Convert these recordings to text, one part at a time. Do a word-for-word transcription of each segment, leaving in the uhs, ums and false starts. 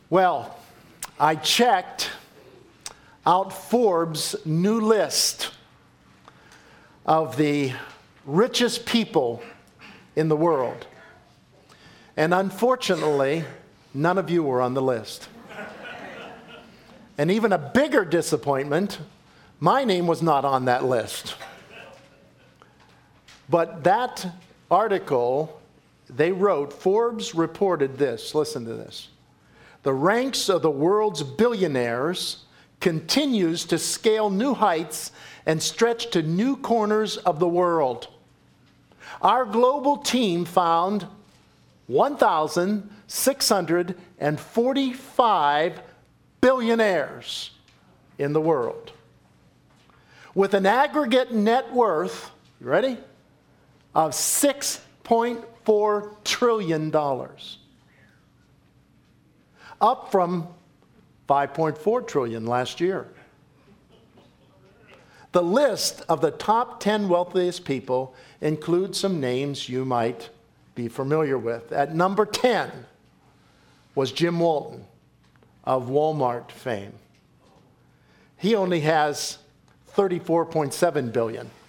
Well, I checked out Forbes' new list of the richest people in the world. And unfortunately, none of you were on the list. And even a bigger disappointment, my name was not on that list. But that article, they wrote, Forbes reported this, listen to this. The ranks of the world's billionaires continues to scale new heights and stretch to new corners of the world. Our global team found one thousand six hundred forty-five billionaires in the world with an aggregate net worth, you ready, of six point four trillion dollars, up from five point four trillion dollars last year. The list of the top ten wealthiest people includes some names you might be familiar with. At number ten was Jim Walton of Walmart fame. He only has thirty-four point seven billion dollars.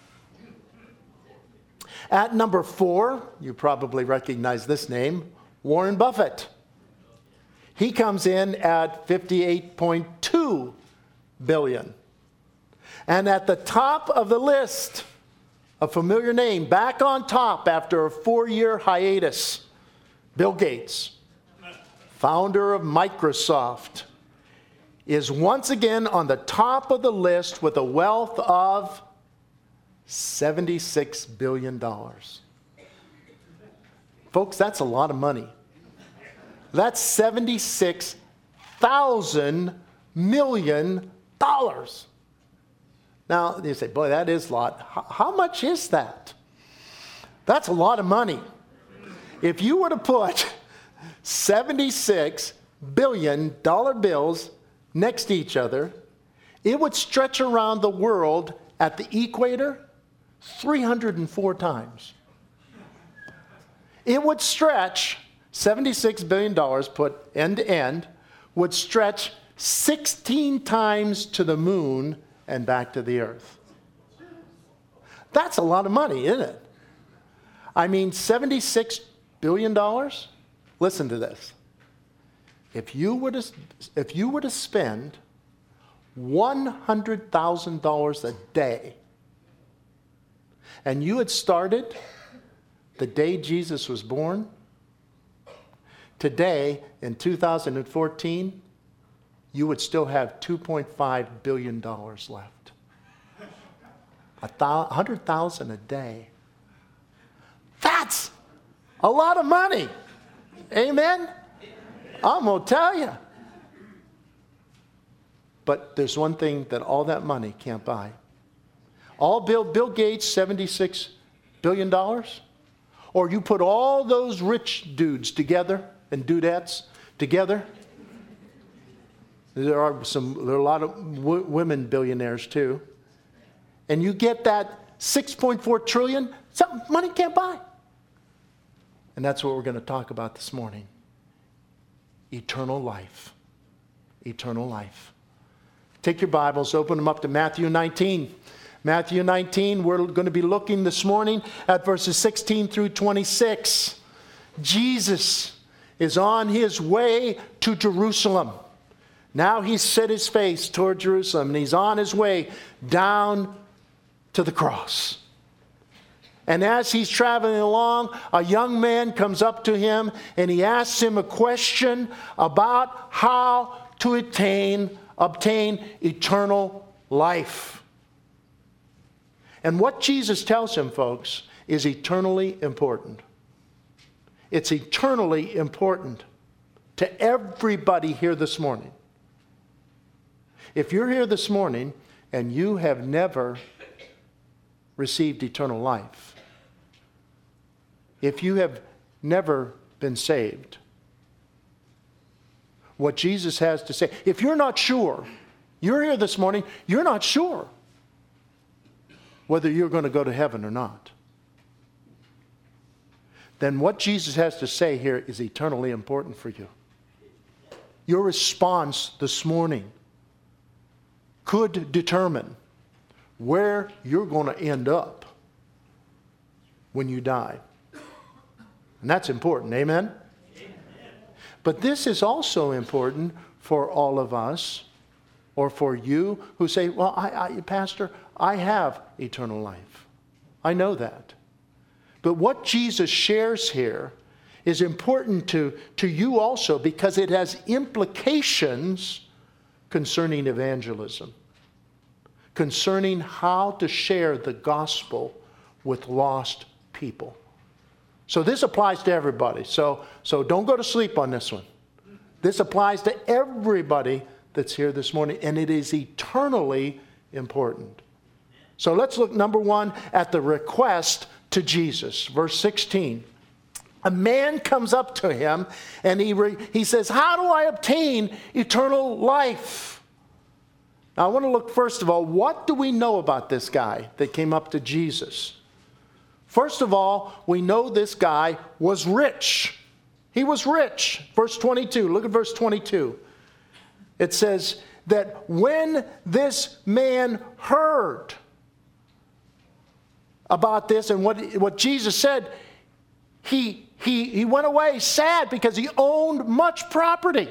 At number four, you probably recognize this name, Warren Buffett. He comes in at fifty-eight point two billion dollars. And at the top of the list, a familiar name, back on top after a four-year hiatus, Bill Gates, founder of Microsoft, is once again on the top of the list with a wealth of seventy-six billion dollars. Folks, that's a lot of money. That's seventy-six thousand million dollars. Now, you say, boy, that is a lot. How, how much is that? That's a lot of money. If you were to put seventy-six billion dollar bills next to each other, it would stretch around the world at the equator three hundred four times. It would stretch, seventy-six billion dollars put end to end, would stretch sixteen times to the moon and back to the earth. That's a lot of money, isn't it? I mean, seventy-six billion dollars? Listen to this. If you were to, if you were to spend one hundred thousand dollars a day, and you had started the day Jesus was born, today, in two thousand fourteen, you would still have two point five billion dollars left. one hundred thousand dollars a day. That's a lot of money. Amen? I'm going to tell you. But there's one thing that all that money can't buy. All Bill, Bill Gates, seventy-six billion dollars, or you put all those rich dudes together and dudettes together. There are some, there are a lot of w- women billionaires too. And you get that six point four trillion dollars, something money can't buy. And that's what we're going to talk about this morning. Eternal life. Eternal life. Take your Bibles, open them up to Matthew nineteen. Matthew nineteen, we're going to be looking this morning at verses sixteen through twenty-six. Jesus is on his way to Jerusalem. Now he's set his face toward Jerusalem, and he's on his way down to the cross. And as he's traveling along, a young man comes up to him, and he asks him a question about how to attain, obtain eternal life. And what Jesus tells him, folks, is eternally important. It's eternally important to everybody here this morning. If you're here this morning and you have never received eternal life, if you have never been saved, what Jesus has to say, if you're not sure, you're here this morning, you're not sure whether you're going to go to heaven or not, then what Jesus has to say here is eternally important for you. Your response this morning could determine where you're going to end up when you die. And that's important. Amen? Amen? But this is also important for all of us, or for you who say, well, I, I, Pastor, I have eternal life. I know that. But what Jesus shares here is important to, to you also, because it has implications concerning evangelism, concerning how to share the gospel with lost people. So this applies to everybody. So, so don't go to sleep on this one. This applies to everybody that's here this morning, and it is eternally important. So let's look, number one, at the request to Jesus. Verse sixteen. A man comes up to him and he, re, he says, how do I obtain eternal life? Now I want to look first of all, what do we know about this guy that came up to Jesus? First of all, we know this guy was rich. He was rich. Verse twenty-two, look at verse twenty-two. It says that when this man heard about this and what, what Jesus said, he, he, he went away sad because he owned much property.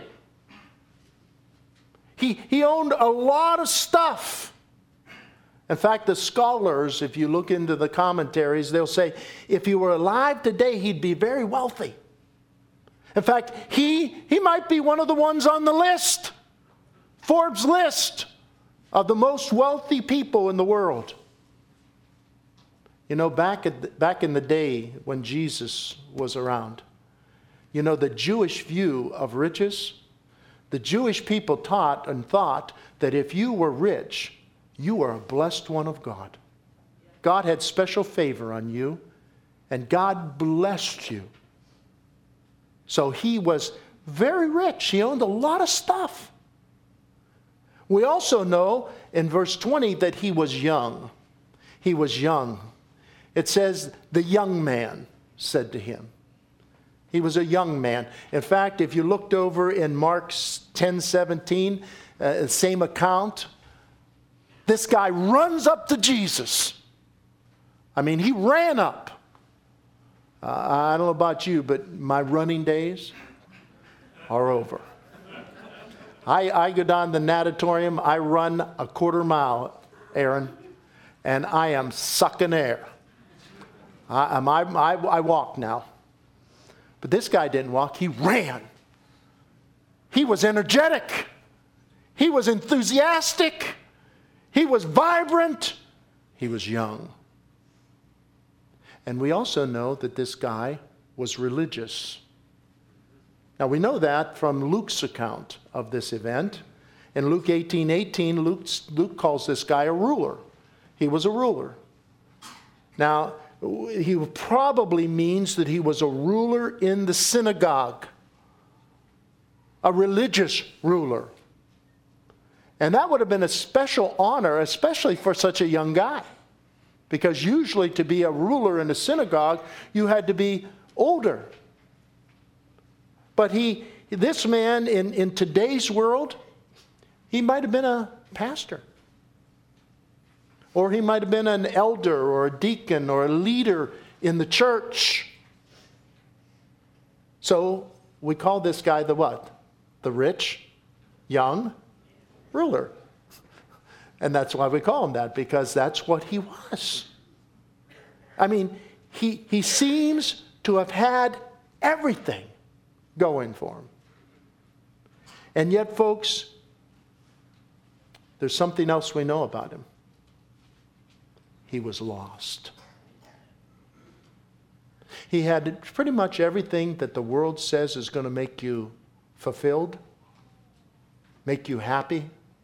He, he owned a lot of stuff. In fact, the scholars, if you look into the commentaries, they'll say, if he were alive today, he'd be very wealthy. In fact, he, he might be one of the ones on the list, Forbes list of the most wealthy people in the world. You know, back, at the, back in the day when Jesus was around, you know, the Jewish view of riches, the Jewish people taught and thought that if you were rich, you were a blessed one of God. God had special favor on you, and God blessed you. So he was very rich. He owned a lot of stuff. We also know in verse twenty that he was young. He was young. It says, the young man said to him. He was a young man. In fact, if you looked over in Mark ten seventeen, uh, same account, this guy runs up to Jesus. I mean, he ran up. Uh, I don't know about you, but my running days are over. I, I go down the natatorium. I run a quarter mile, Aaron, and I am sucking air. I, I, I, I walk now. But this guy didn't walk. He ran. He was energetic. He was enthusiastic. He was vibrant. He was young. And we also know that this guy was religious. Now we know that from Luke's account of this event. In Luke eighteen eighteen, Luke, Luke calls this guy a ruler. He was a ruler. Now, he probably means that he was a ruler in the synagogue, a religious ruler. And that would have been a special honor, especially for such a young guy. Because usually to be a ruler in a synagogue, you had to be older. But he, this man in, in today's world, he might have been a pastor. Or he might have been an elder or a deacon or a leader in the church. So we call this guy the what? The rich, young ruler. And that's why we call him that, because that's what he was. I mean, he, he seems to have had everything going for him. And yet, folks, there's something else we know about him. He was lost. He had pretty much everything that the world says is going to make you fulfilled, make you happy.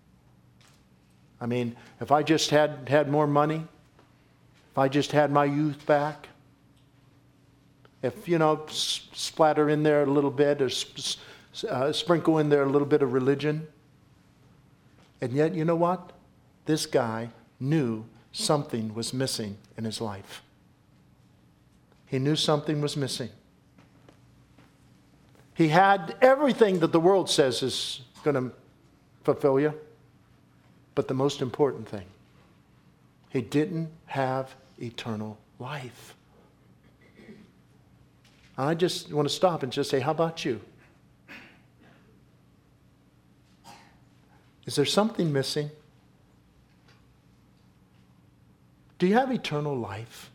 I mean, if I just had, had more money, if I just had my youth back, if, you know, splatter in there a little bit or uh, sprinkle in there a little bit of religion. And yet, you know what? This guy knew something was missing in his life. He knew something was missing. He had everything that the world says is going to fulfill you. But the most important thing, he didn't have eternal life. I just want to stop and just say, how about you? Is there something missing? Do you have eternal life?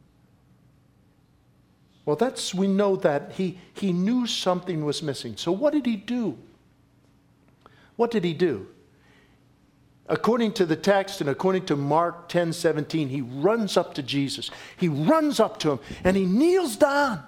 Well, that's, we know that he, he knew something was missing. So what did he do? What did he do? According to the text and according to Mark ten seventeen, he runs up to Jesus. He runs up to him and he kneels down.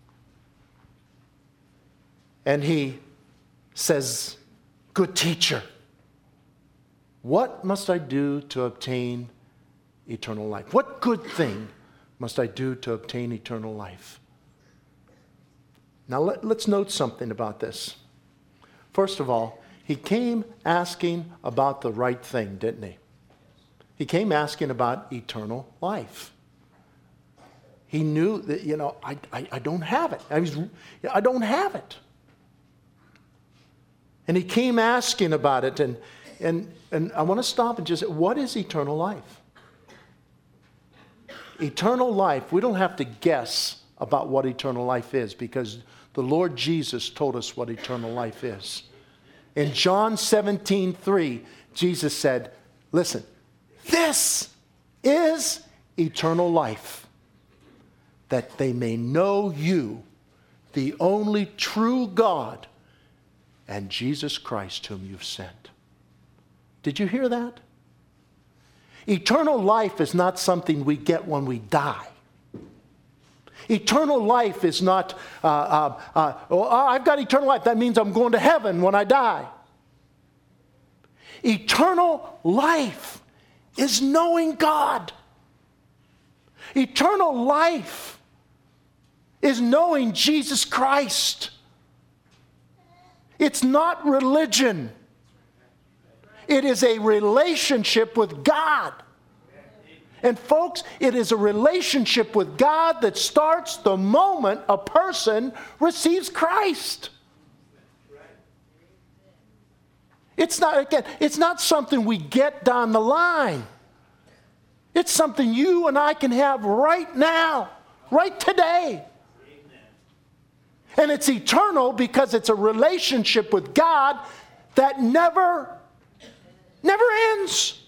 And he says, "Good teacher, what must I do to obtain eternal life? What good thing must I do to obtain eternal life?" Now let, let's note something about this. First of all, he came asking about the right thing, didn't he? He came asking about eternal life. He knew that, you know, I, I, I don't have it. I, was, I don't have it. And he came asking about it. And, and, and I want to stop and just say, what is eternal life? Eternal life, we don't have to guess about what eternal life is because the Lord Jesus told us what eternal life is. In John seventeen three, Jesus said, listen, this is eternal life, that they may know you, the only true God, and Jesus Christ whom you've sent. Did you hear that? Eternal life is not something we get when we die. Eternal life is not, uh, uh, uh, oh, I've got eternal life. That means I'm going to heaven when I die. Eternal life is knowing God. Eternal life is knowing Jesus Christ. It's not religion. It is a relationship with God. And folks, it is a relationship with God that starts the moment a person receives Christ. It's not, again, it's not something we get down the line. It's something you and I can have right now, right today. And it's eternal because it's a relationship with God that never, never ends.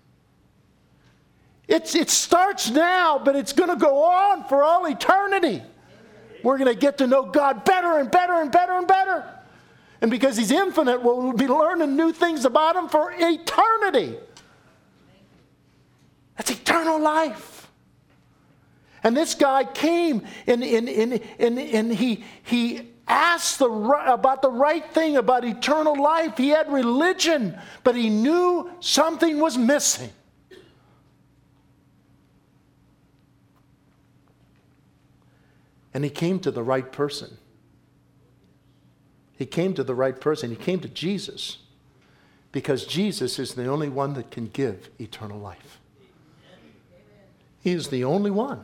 It's, it starts now, but it's going to go on for all eternity. We're going to get to know God better and better and better and better. And because He's infinite, we'll be learning new things about Him for eternity. That's eternal life. And this guy came and, and, and, and, and he, he asked the, about the right thing about eternal life. He had religion, but he knew something was missing. And he came to the right person. He came to the right person. He came to Jesus because Jesus is the only one that can give eternal life. He is the only one.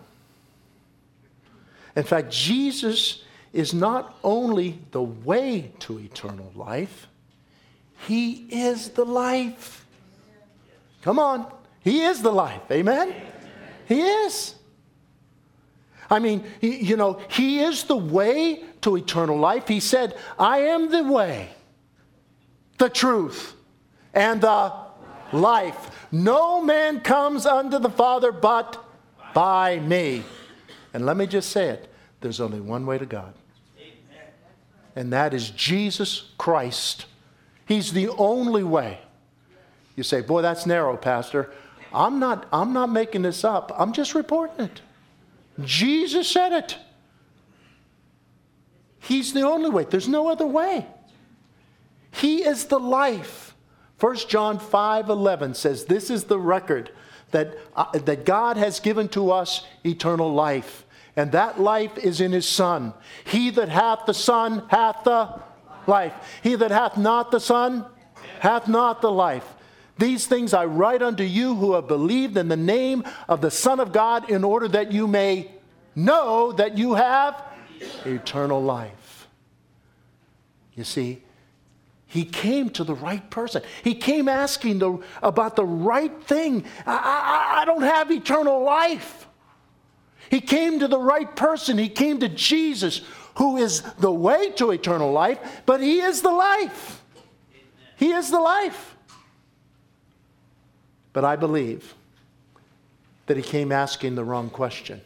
In fact, Jesus is not only the way to eternal life, He is the life. Come on. He is the life. Amen? He is. I mean, you know, He is the way to eternal life. He said, I am the way, the truth, and the life. No man comes unto the Father but by me. And let me just say it. There's only one way to God. And that is Jesus Christ. He's the only way. You say, boy, that's narrow, Pastor. I'm not, I'm not making this up. I'm just reporting it. Jesus said it. He's the only way. There's no other way. He is the life. First John five eleven says, this is the record that, uh, that God has given to us eternal life. And that life is in His Son. He that hath the Son hath the life. He that hath not the Son hath not the life. These things I write unto you who have believed in the name of the Son of God, in order that you may know that you have eternal life. You see, he came to the right person. He came asking the, about the right thing. I, I, I don't have eternal life. He came to the right person. He came to Jesus, who is the way to eternal life, but he is the life. He is the life. But I believe that he came asking the wrong question.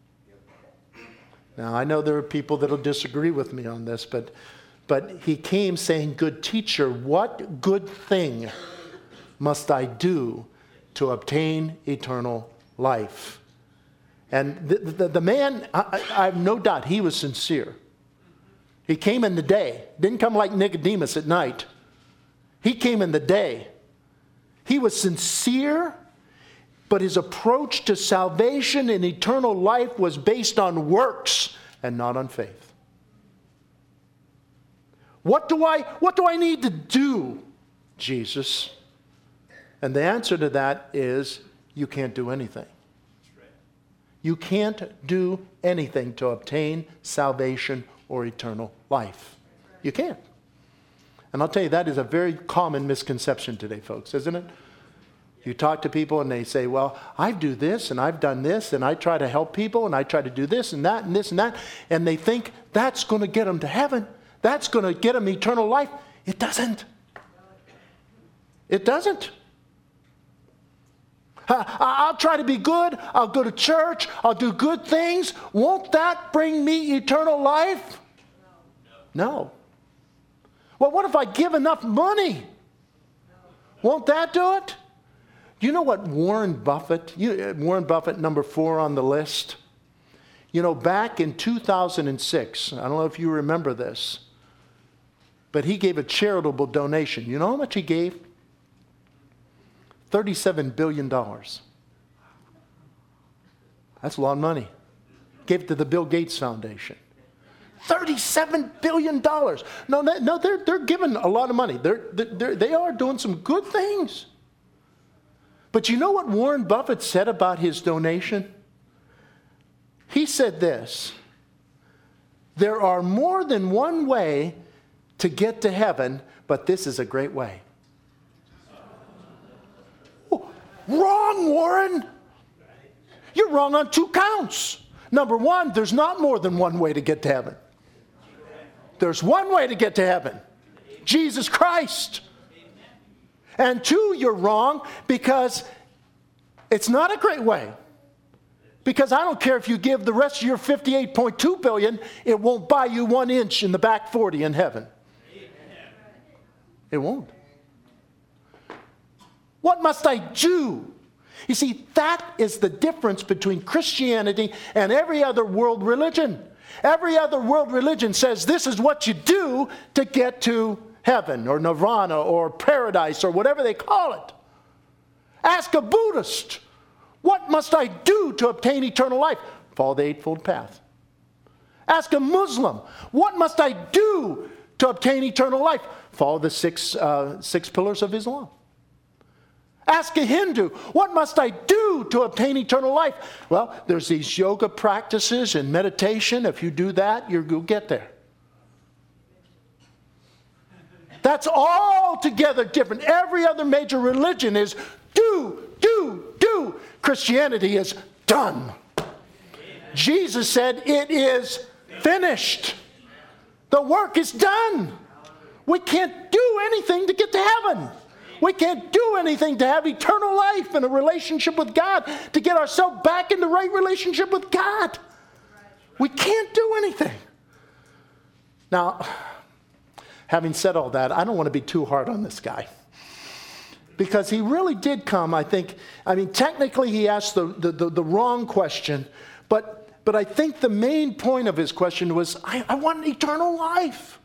Now, I know there are people that will disagree with me on this, but, but he came saying, "Good teacher, what good thing must I do to obtain eternal life?" And the, the, the man, I, I have no doubt, he was sincere. He came in the day. Didn't come like Nicodemus at night. He came in the day. He was sincere, but his approach to salvation and eternal life was based on works and not on faith. What do I, what do I need to do, Jesus? And the answer to that is, you can't do anything. You can't do anything to obtain salvation or eternal life. You can't. And I'll tell you, that is a very common misconception today, folks, isn't it? You talk to people and they say, well, I do this and I've done this and I try to help people and I try to do this and that and this and that. And they think that's going to get them to heaven. That's going to get them eternal life. It doesn't. It doesn't. I'll try to be good. I'll go to church. I'll do good things. Won't that bring me eternal life? No. Well, what if I give enough money? Won't that do it? You know what Warren Buffett, you, Warren Buffett, number four on the list? You know, back in two thousand six, I don't know if you remember this, but he gave a charitable donation. You know how much he gave? thirty-seven billion dollars. That's a lot of money. Gave it to the Bill Gates Foundation. thirty-seven billion dollars. No, no, they're, they're giving a lot of money. They're, they're, they are doing some good things. But you know what Warren Buffett said about his donation? He said this: there are more than one way to get to heaven, but this is a great way. Oh, wrong, Warren. You're wrong on two counts. Number one, there's not more than one way to get to heaven. There's one way to get to heaven: Jesus Christ. And two, you're wrong because it's not a great way. Because I don't care if you give the rest of your fifty-eight point two billion dollars, it won't buy you one inch in the back forty in heaven. It won't. What must I do? You see, that is the difference between Christianity and every other world religion. Every other world religion says this is what you do to get to heaven or nirvana or paradise or whatever they call it. Ask a Buddhist, what must I do to obtain eternal life? Follow the Eightfold Path. Ask a Muslim, what must I do to obtain eternal life? Follow the six, uh, six pillars of Islam. Ask a Hindu, what must I do to obtain eternal life? Well, there's these yoga practices and meditation. If you do that, you'll get there. That's altogether different. Every other major religion is do, do, do. Christianity is done. Jesus said it is finished. The work is done. We can't do anything to get to heaven. We can't do anything to have eternal life and a relationship with God, to get ourselves back in the right relationship with God. We can't do anything. Now, having said all that, I don't want to be too hard on this guy. Because he really did come, I think, I mean, technically he asked the, the, the, the wrong question, but, but I think the main point of his question was, I, I want eternal life.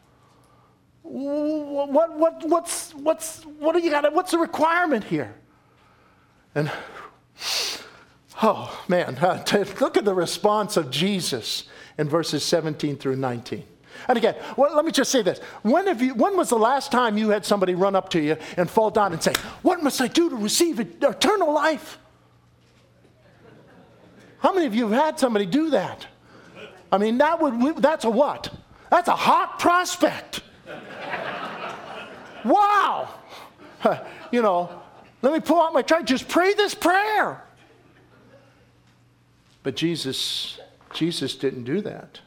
What, what, what's, what's, what do you got? What's the requirement here? And, oh man, look at the response of Jesus in verses seventeen through nineteen. And again, well, let me just say this. When, have you, when was the last time you had somebody run up to you and fall down and say, what must I do to receive eternal life? How many of you have had somebody do that? I mean, that would, that's a what? That's a hot prospect. Wow! You know, let me pull out my tray. Just pray this prayer. But Jesus, Jesus didn't do that.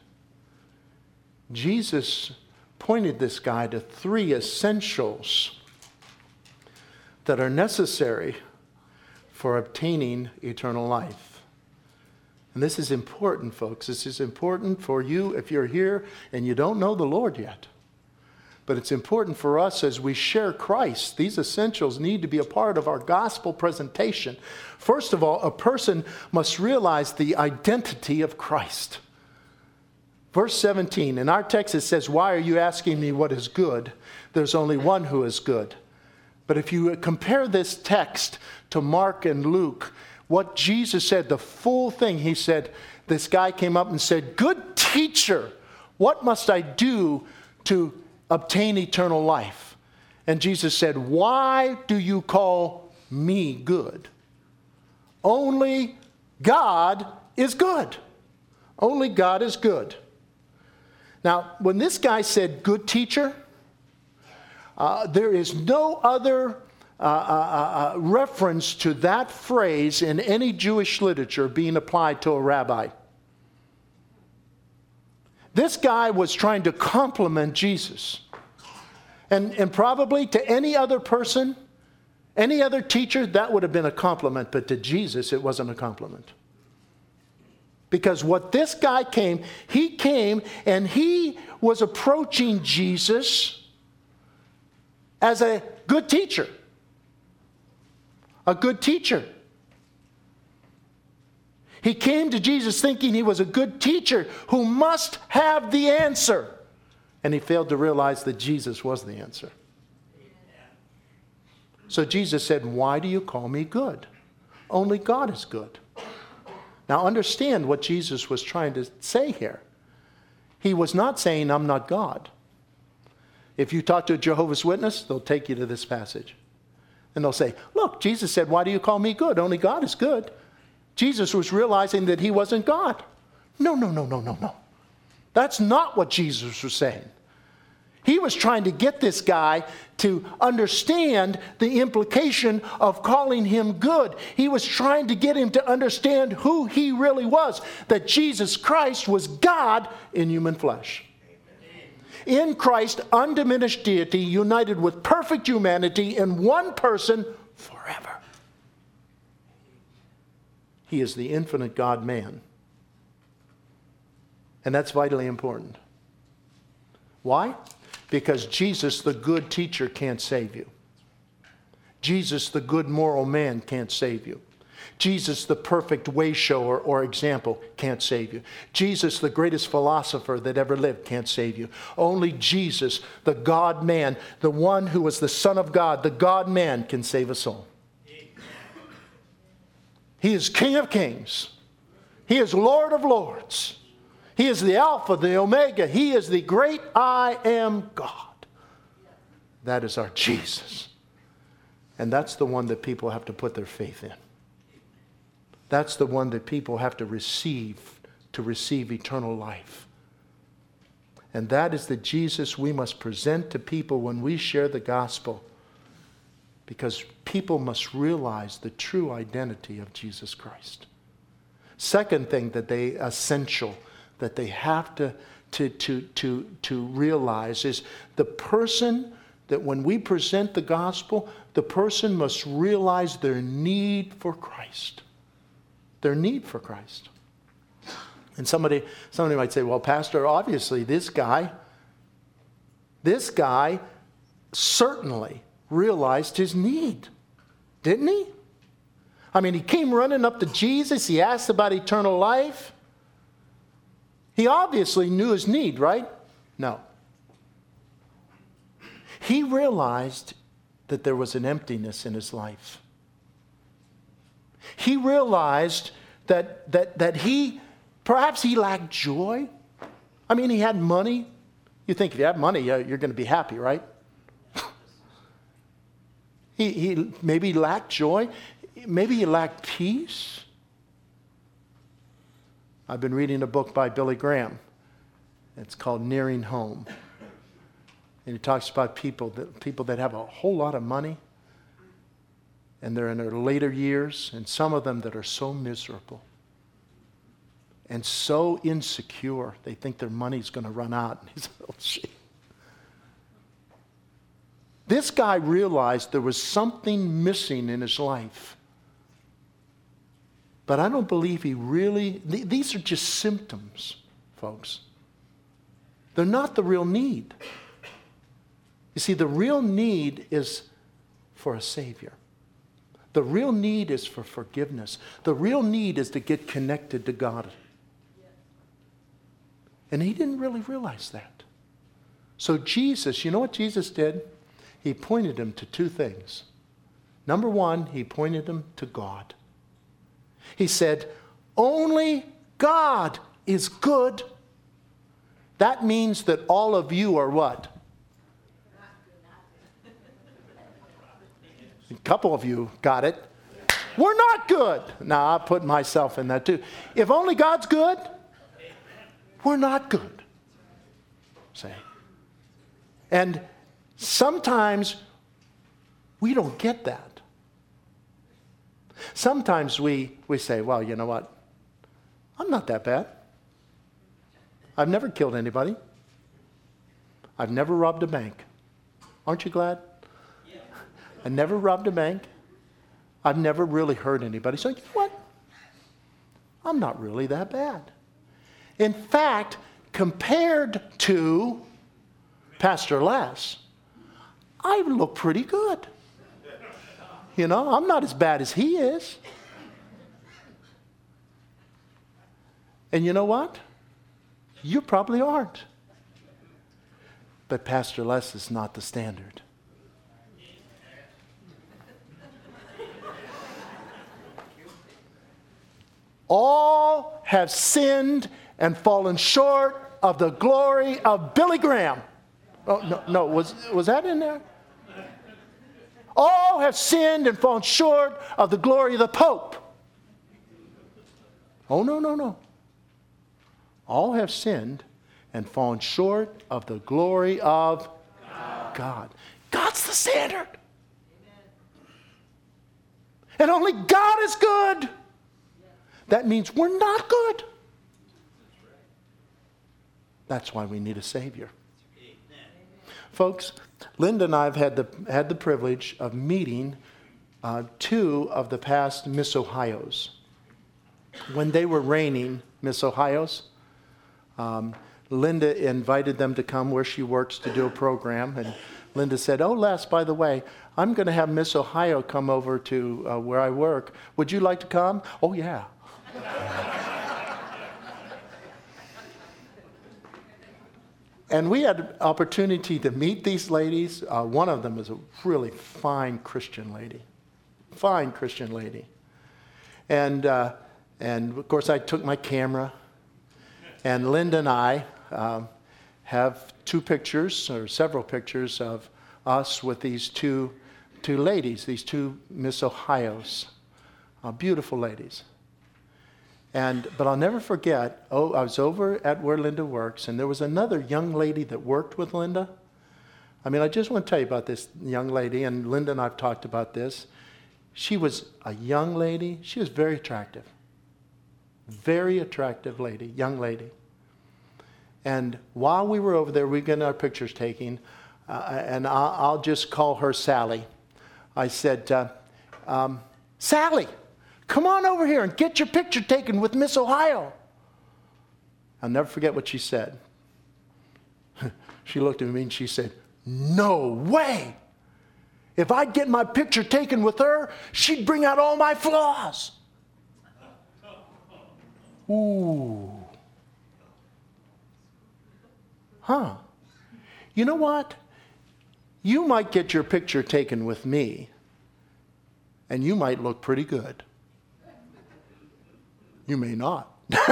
Jesus pointed this guy to three essentials that are necessary for obtaining eternal life. And this is important, folks. This is important for you if you're here and you don't know the Lord yet. But it's important for us as we share Christ. These essentials need to be a part of our gospel presentation. First of all, a person must realize the identity of Christ. Verse seventeen, in our text it says, "Why are you asking me what is good? There's only one who is good." But if you compare this text to Mark and Luke, what Jesus said, the full thing, he said, this guy came up and said, "Good teacher, what must I do to obtain eternal life?" And Jesus said, "Why do you call me good? Only God is good." Only God is good. Now, when this guy said, "Good teacher," uh, there is no other uh, uh, uh, reference to that phrase in any Jewish literature being applied to a rabbi. This guy was trying to compliment Jesus. And, and probably to any other person, any other teacher, that would have been a compliment. But to Jesus, it wasn't a compliment. Because what this guy came, he came and he was approaching Jesus as a good teacher. A good teacher. He came to Jesus thinking he was a good teacher who must have the answer. And he failed to realize that Jesus was the answer. So Jesus said, "Why do you call me good? Only God is good." Now understand what Jesus was trying to say here. He was not saying, "I'm not God." If you talk to a Jehovah's Witness, they'll take you to this passage. And they'll say, "Look, Jesus said, 'Why do you call me good? Only God is good.'" Jesus was realizing that he wasn't God. No, no, no, no, no, no. That's not what Jesus was saying. He was trying to get this guy to understand the implication of calling him good. He was trying to get him to understand who he really was, that Jesus Christ was God in human flesh. In Christ, undiminished deity united with perfect humanity in one person forever. He is the infinite God-man. And that's vitally important. Why? Because Jesus, the good teacher, can't save you. Jesus, the good moral man, can't save you. Jesus, the perfect way shower or example, can't save you. Jesus, the greatest philosopher that ever lived, can't save you. Only Jesus, the God-man, the one who was the Son of God, the God-man, can save us all. He is King of Kings. He is Lord of Lords. He is the Alpha, the Omega. He is the great I am God. That is our Jesus. And that's the one that people have to put their faith in. That's the one that people have to receive to receive eternal life. And that is the Jesus we must present to people when we share the gospel. Because people must realize the true identity of Jesus Christ. Second thing that they essential that they have to, to, to, to, to realize is the person that when we present the gospel, the person must realize their need for Christ. Their need for Christ. And somebody, somebody might say, "Well, Pastor, obviously this guy, this guy certainly realized his need, didn't he? I mean, he came running up to Jesus. He asked about eternal life. He obviously knew his need, right? No. He realized that there was an emptiness in his life. He realized that, that, that he, perhaps he lacked joy. I mean, he had money. You think if you have money, you're going to be happy, right? he, he maybe lacked joy. Maybe he lacked peace. I've been reading a book by Billy Graham. It's called Nearing Home. And he talks about people that, people that have a whole lot of money, and they're in their later years, and some of them that are so miserable and so insecure. They think their money's going to run out. And he said, oh, shit. This guy realized there was something missing in his life. But I don't believe he really, th- these are just symptoms, folks. They're not the real need. You see, the real need is for a Savior. The real need is for forgiveness. The real need is to get connected to God. And he didn't really realize that. So Jesus, you know what Jesus did? He pointed him to two things. Number one, he pointed him to God. He said, only God is good. That means that all of you are what? A couple of you got it. We're not good. Now, I put myself in that too. If only God's good, we're not good. See? And sometimes we don't get that. Sometimes we, we say, well, you know what? I'm not that bad. I've never killed anybody. I've never robbed a bank. Aren't you glad? Yeah. I never robbed a bank. I've never really hurt anybody. So you know what? I'm not really that bad. In fact, compared to Pastor Les, I look pretty good. You know, I'm not as bad as he is. And you know what? You probably aren't. But Pastor Les is not the standard. All have sinned and fallen short of the glory of Billy Graham. Oh, no, no, was, was that in there? All have sinned and fallen short of the glory of the Pope. Oh, no, no, no. All have sinned and fallen short of the glory of God. God. God's the standard. Amen. And only God is good. That means we're not good. That's why we need a Savior. Amen. Folks, Linda and I have had the, had the privilege of meeting uh, two of the past Miss Ohios. When they were reigning Miss Ohios, um, Linda invited them to come where she works to do a program. And Linda said, oh, Les, by the way, I'm going to have Miss Ohio come over to uh, where I work. Would you like to come? Oh, yeah. And we had an opportunity to meet these ladies. Uh, one of them is a really fine Christian lady. Fine Christian lady. And, uh, and of course, I took my camera. And Linda and I um, have two pictures, or several pictures, of us with these two, two ladies, these two Miss Ohios. Uh, beautiful ladies. And, but I'll never forget, oh, I was over at where Linda works, and there was another young lady that worked with Linda. I mean, I just want to tell you about this young lady, and Linda and I have talked about this. She was a young lady. She was very attractive. Very attractive lady, young lady. And while we were over there, we got our pictures taken, uh, and I'll, I'll just call her Sally. I said, uh, um, Sally, come on over here and get your picture taken with Miss Ohio. I'll never forget what she said. She looked at me and she said, no way. If I'd get my picture taken with her, she'd bring out all my flaws. Ooh. Huh. You know what? You might get your picture taken with me, and you might look pretty good. You may not.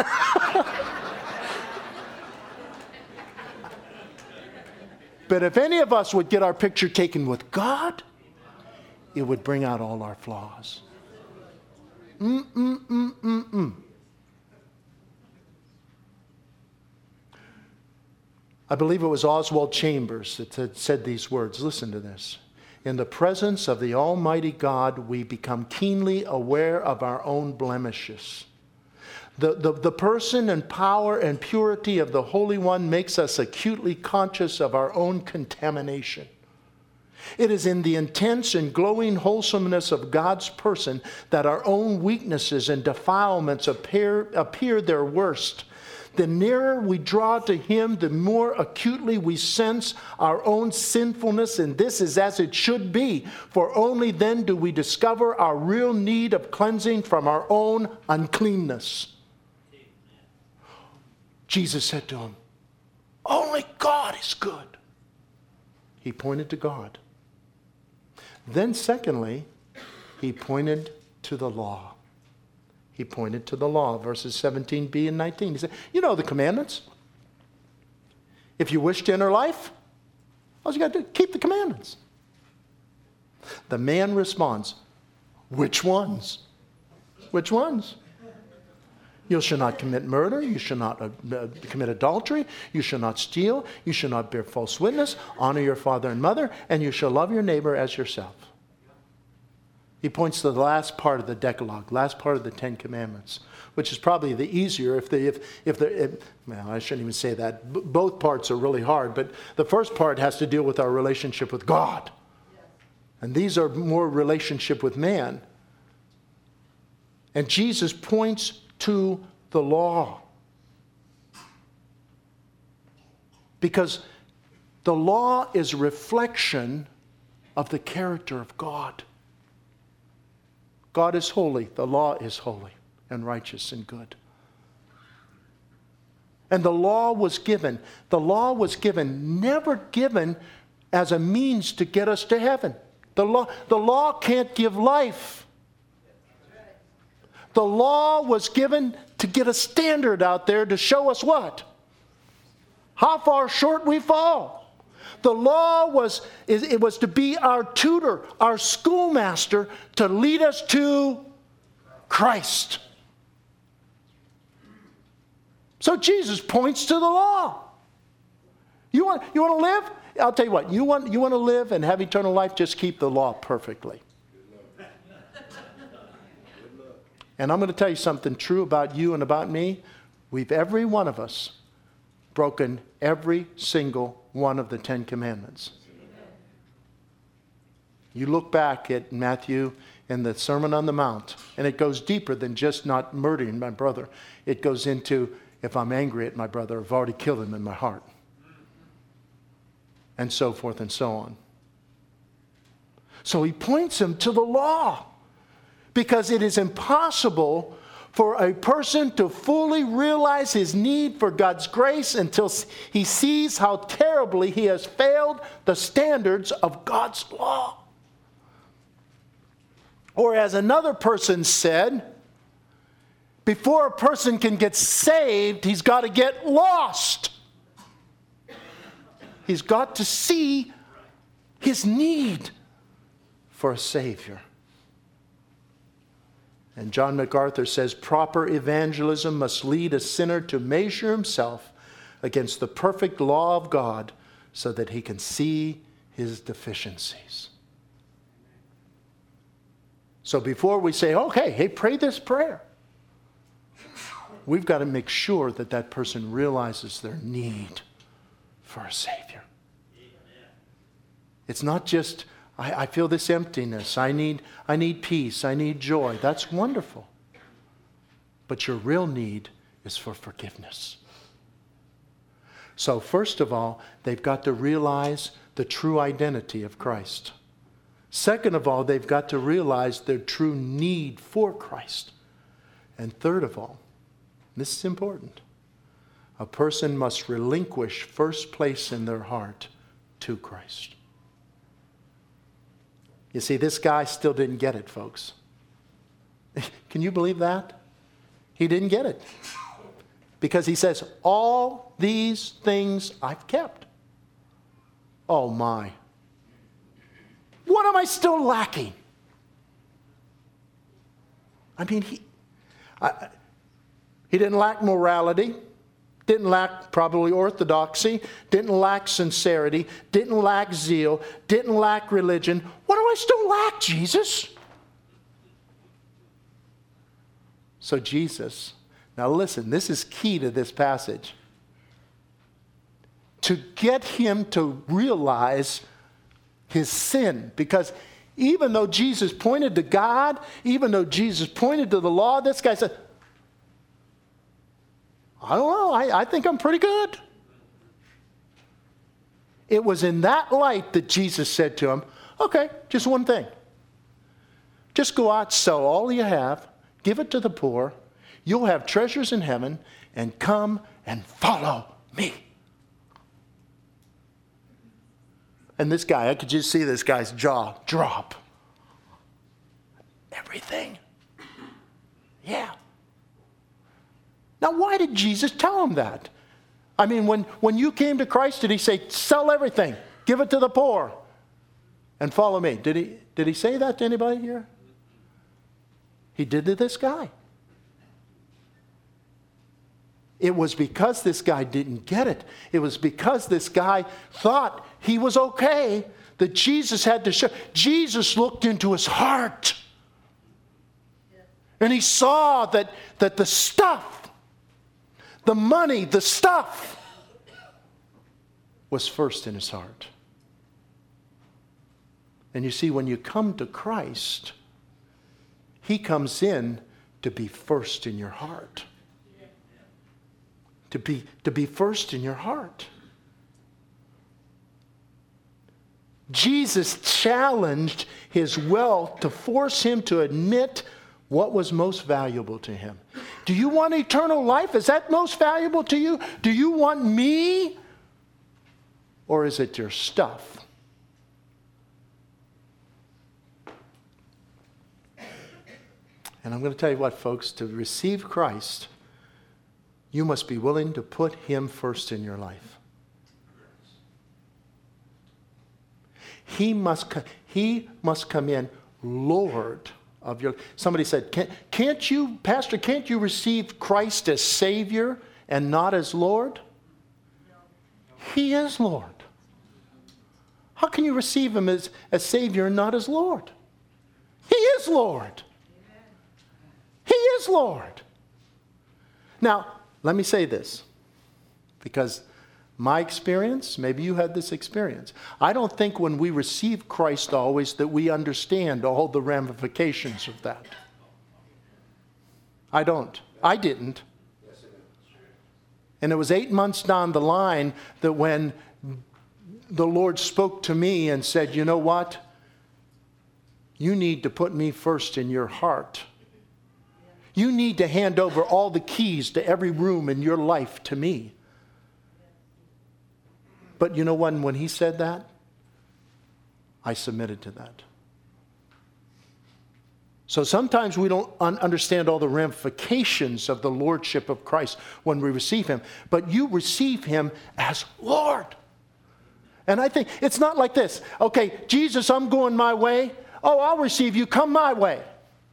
But if any of us would get our picture taken with God, it would bring out all our flaws. Mm, mm, mm, mm, mm. I believe it was Oswald Chambers that had said these words. Listen to this. In the presence of the Almighty God, we become keenly aware of our own blemishes. The, the, the person and power and purity of the Holy One makes us acutely conscious of our own contamination. It is in the intense and glowing wholesomeness of God's person that our own weaknesses and defilements appear, appear their worst. The nearer we draw to Him, the more acutely we sense our own sinfulness, and this is as it should be, for only then do we discover our real need of cleansing from our own uncleanness. Jesus said to him, only God is good. He pointed to God. Then secondly, he pointed to the law. He pointed to the law, verses seventeen b and nineteen. He said, you know the commandments. If you wish to enter life, all you got to do, keep the commandments. The man responds, which ones? Which ones? You shall not commit murder. You shall not uh, commit adultery. You shall not steal. You shall not bear false witness. Honor your father and mother. And you shall love your neighbor as yourself. He points to the last part of the Decalogue, last part of the Ten Commandments, which is probably the easier if the, if, if the, if, well, I shouldn't even say that. B- both parts are really hard, but the first part has to deal with our relationship with God. And these are more relationship with man. And Jesus points to the law. Because the law is a reflection of the character of God. God is holy. The law is holy and righteous and good. And the law was given. The law was given, never given as a means to get us to heaven. The law, the law can't give life. The law was given to get a standard out there to show us what? How far short we fall. The law was, it was to be our tutor, our schoolmaster, to lead us to Christ. So Jesus points to the law. You want, you want to live? I'll tell you what, you want, you want to live and have eternal life, just keep the law perfectly. And I'm going to tell you something true about you and about me. We've, every one of us, broken every single one of the Ten Commandments. You look back at Matthew in the Sermon on the Mount, and it goes deeper than just not murdering my brother. It goes into, if I'm angry at my brother, I've already killed him in my heart. And so forth and so on. So he points him to the law. Because it is impossible for a person to fully realize his need for God's grace until he sees how terribly he has failed the standards of God's law. Or as another person said, before a person can get saved, he's got to get lost. He's got to see his need for a Savior. And John MacArthur says, proper evangelism must lead a sinner to measure himself against the perfect law of God so that he can see his deficiencies. So before we say, okay, hey, pray this prayer, we've got to make sure that that person realizes their need for a Savior. It's not just, I, I feel this emptiness. I need, I need peace. I need joy. That's wonderful. But your real need is for forgiveness. So first of all, they've got to realize the true identity of Christ. Second of all, they've got to realize their true need for Christ. And third of all, this is important, a person must relinquish first place in their heart to Christ. You see, this guy still didn't get it, folks. Can you believe that? He didn't get it. Because he says, all these things I've kept. Oh my. What am I still lacking? I mean, he, I, he didn't lack morality. didn't lack probably orthodoxy, didn't lack sincerity, didn't lack zeal, didn't lack religion. What do I still lack, Jesus? So Jesus, now listen, this is key to this passage. To get him to realize his sin, because even though Jesus pointed to God, even though Jesus pointed to the law, this guy said, I don't know, I, I think I'm pretty good. It was in that light that Jesus said to him, okay, just one thing. Just go out, sell all you have, give it to the poor, you'll have treasures in heaven, and come and follow me. And this guy, I could just see this guy's jaw drop. Everything? Yeah. Now, why did Jesus tell him that? I mean, when, when you came to Christ, did he say, sell everything, give it to the poor, and follow me? Did he, did he say that to anybody here? He did to this guy. It was because this guy didn't get it. It was because this guy thought he was okay that Jesus had to show. Jesus looked into his heart. And he saw that, that the stuff, the money, the stuff was first in his heart. And you see, when you come to Christ, he comes in to be first in your heart. To be, to be first in your heart. Jesus challenged his wealth to force him to admit what was most valuable to him. Do you want eternal life? Is that most valuable to you? Do you want me? Or is it your stuff? And I'm going to tell you what, folks, to receive Christ, you must be willing to put him first in your life. He must, he must come in Lord of your... Somebody said, can't, can't you, Pastor, can't you receive Christ as Savior and not as Lord? He is Lord. How can you receive him as, as Savior and not as Lord? He is Lord. He is Lord. Now, let me say this, because my experience, maybe you had this experience. I don't think when we receive Christ always that we understand all the ramifications of that. I don't. I didn't. And it was eight months down the line that when the Lord spoke to me and said, you know what? You need to put me first in your heart. You need to hand over all the keys to every room in your life to me. But you know what? When he said that, I submitted to that. So sometimes we don't un- understand all the ramifications of the lordship of Christ when we receive him. But you receive him as Lord. And I think it's not like this. Okay, Jesus, I'm going my way. Oh, I'll receive you. Come my way.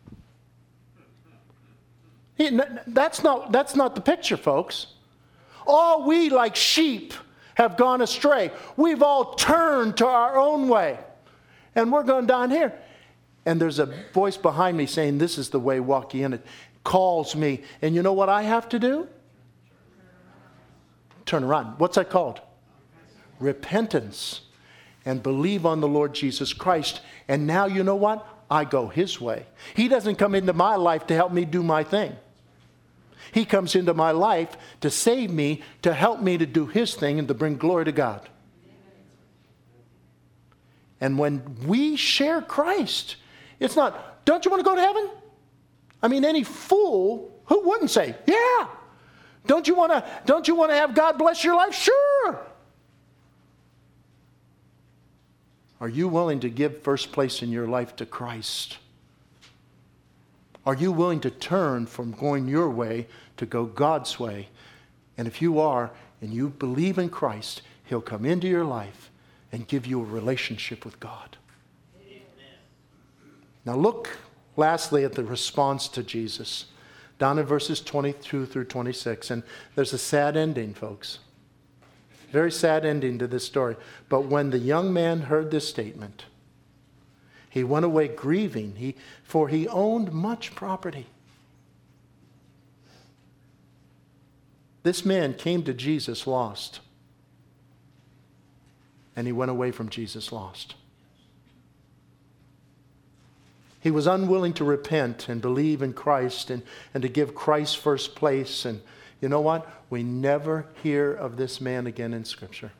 That's not, that's not the picture, folks. All we, like sheep, have gone astray. We've all turned to our own way. And we're going down here. And there's a voice behind me saying, this is the way, walk ye in it. Calls me. And you know what I have to do? Turn around. What's that called? Repentance. And believe on the Lord Jesus Christ. And now you know what? I go his way. He doesn't come into my life to help me do my thing. He comes into my life to save me, to help me to do his thing and to bring glory to God. And when we share Christ, it's not, don't you want to go to heaven? I mean, any fool who wouldn't say, yeah. Don't you want to, don't you want to have God bless your life? Sure. Are you willing to give first place in your life to Christ? Are you willing to turn from going your way to go God's way? And if you are, and you believe in Christ, he'll come into your life and give you a relationship with God. Amen. Now look lastly at the response to Jesus. down in verses twenty-two through twenty-six. And there's a sad ending, folks. Very sad ending to this story. But when the young man heard this statement, he went away grieving, he, for he owned much property. This man came to Jesus lost, and he went away from Jesus lost. He was unwilling to repent and believe in Christ and, and to give Christ first place. And you know what? We never hear of this man again in Scripture.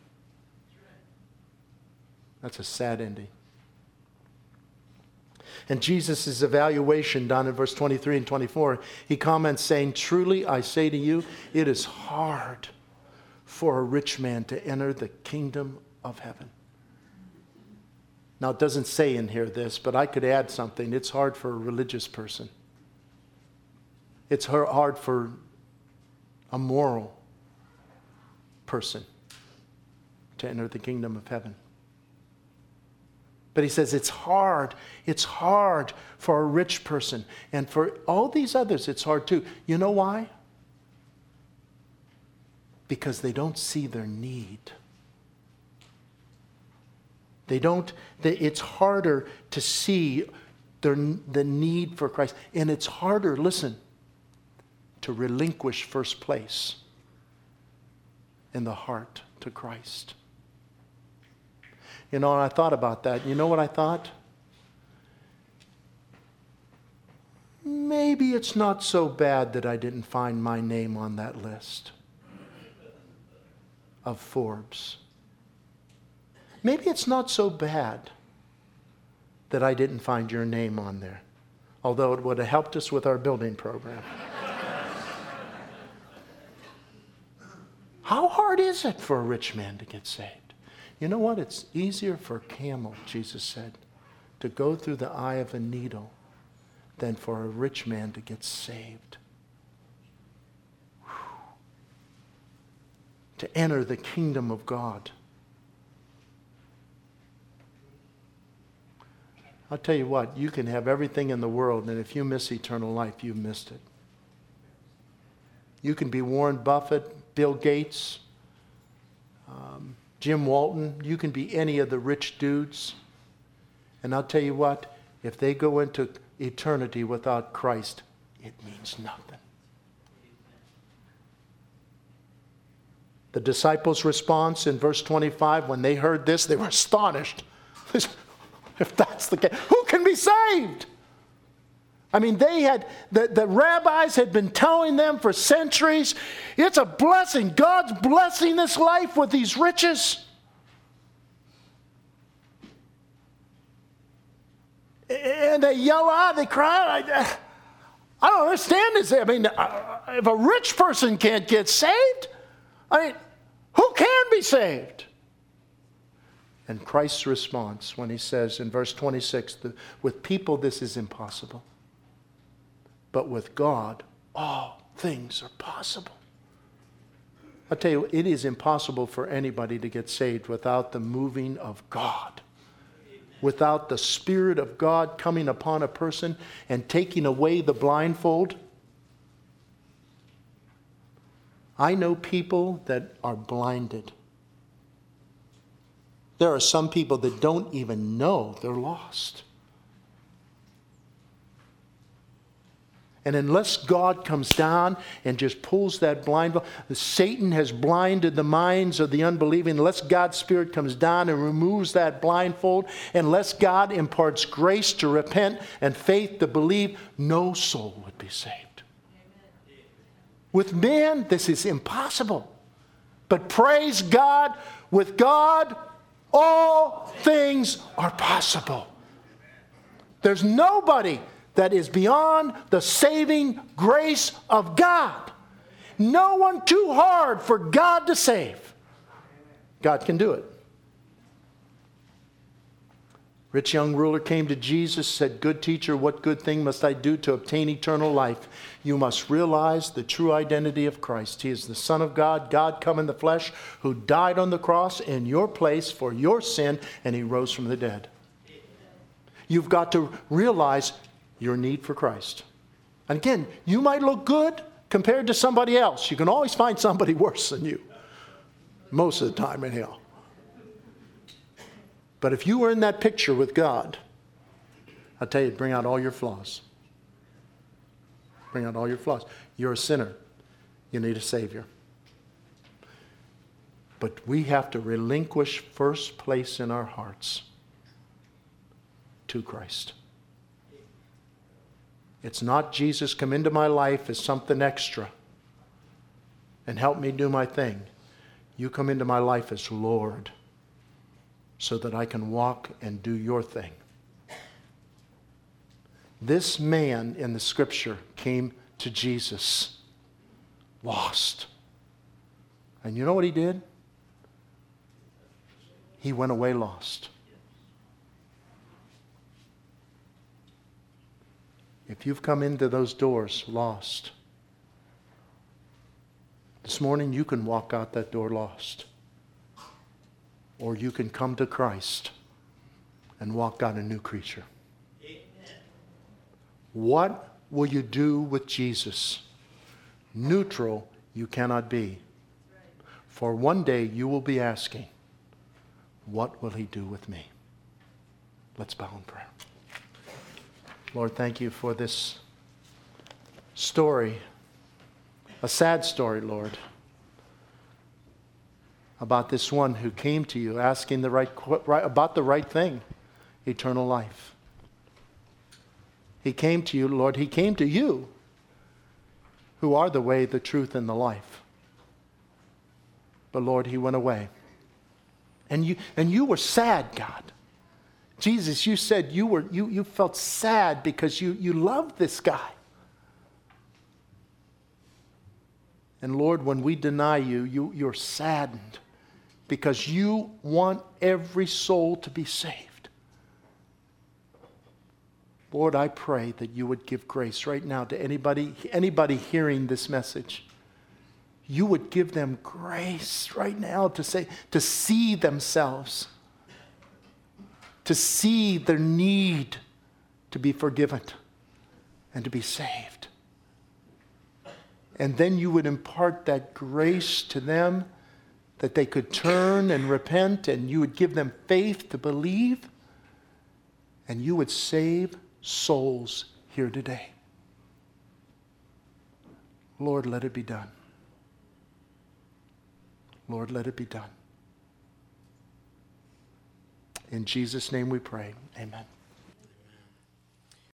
That's a sad ending. And Jesus' evaluation down in verse twenty-three and twenty-four, he comments saying, "Truly I say to you, it is hard for a rich man to enter the kingdom of heaven." Now, it doesn't say in here this, but I could add something. It's hard for a religious person. It's hard for a moral person to enter the kingdom of heaven. But he says it's hard. It's hard for a rich person. And for all these others, it's hard too. You know why? Because they don't see their need. They don't, they, it's harder to see their, the need for Christ. And it's harder, listen, to relinquish first place in the heart to Christ. You know, and I thought about that. You know what I thought? Maybe it's not so bad that I didn't find my name on that list of Forbes. Maybe it's not so bad that I didn't find your name on there, although it would have helped us with our building program. How hard is it for a rich man to get saved? You know what? It's easier for a camel, Jesus said, to go through the eye of a needle than for a rich man to get saved. Whew. To enter the kingdom of God. I'll tell you what, you can have everything in the world, and if you miss eternal life, you've missed it. You can be Warren Buffett, Bill Gates, um, Jim Walton. You can be any of the rich dudes. And I'll tell you what, if they go into eternity without Christ, it means nothing. The disciples' response in verse twenty-five, when they heard this, they were astonished. If that's the case, who can be saved? I mean, they had, the, the rabbis had been telling them for centuries, it's a blessing. God's blessing this life with these riches. And they yell out, they cry out. I, I don't understand this. I mean, if a rich person can't get saved, I mean, who can be saved? And Christ's response when he says in verse twenty-six, with people this is impossible, but with God all things are possible. I'll tell you, it is impossible for anybody to get saved without the moving of God. Without the Spirit of God coming upon a person and taking away the blindfold. I know people that are blinded. There are some people that don't even know they're lost. And unless God comes down and just pulls that blindfold, Satan has blinded the minds of the unbelieving. Unless God's Spirit comes down and removes that blindfold, unless God imparts grace to repent and faith to believe, no soul would be saved. Amen. With man, this is impossible. But praise God, with God, all things are possible. There's nobody that is beyond the saving grace of God. No one too hard for God to save. God can do it. Rich young ruler came to Jesus, said, "Good teacher, what good thing must I do to obtain eternal life?" You must realize the true identity of Christ. He is the Son of God, God come in the flesh, who died on the cross in your place for your sin, and he rose from the dead. You've got to realize your need for Christ. And again, you might look good compared to somebody else. You can always find somebody worse than you. Most of the time in hell. But if you were in that picture with God, I'll tell you, bring out all your flaws. Bring out all your flaws. You're a sinner. You need a Savior. But we have to relinquish first place in our hearts to Christ. It's not Jesus come into my life as something extra and help me do my thing. You come into my life as Lord so that I can walk and do your thing. This man in the scripture came to Jesus lost. And you know what he did? He went away lost. If you've come into those doors lost, this morning you can walk out that door lost. Or you can come to Christ and walk out a new creature. Amen. What will you do with Jesus? Neutral you cannot be. For one day you will be asking, what will he do with me? Let's bow in prayer. Lord, thank you for this story, a sad story, Lord, about this one who came to you asking the right, right about the right thing, eternal life. He came to you, Lord, he came to you, who are the way, the truth, and the life. But Lord, he went away. And you and you were sad, God. Jesus, you said you were you you felt sad because you, you loved this guy. And Lord, when we deny you, you, you're saddened because you want every soul to be saved. Lord, I pray that you would give grace right now to anybody, anybody hearing this message. You would give them grace right now to say, to see themselves, to see their need to be forgiven and to be saved. And then you would impart that grace to them that they could turn and repent, and you would give them faith to believe, and you would save souls here today. Lord, let it be done. Lord, let it be done. In Jesus' name we pray. Amen.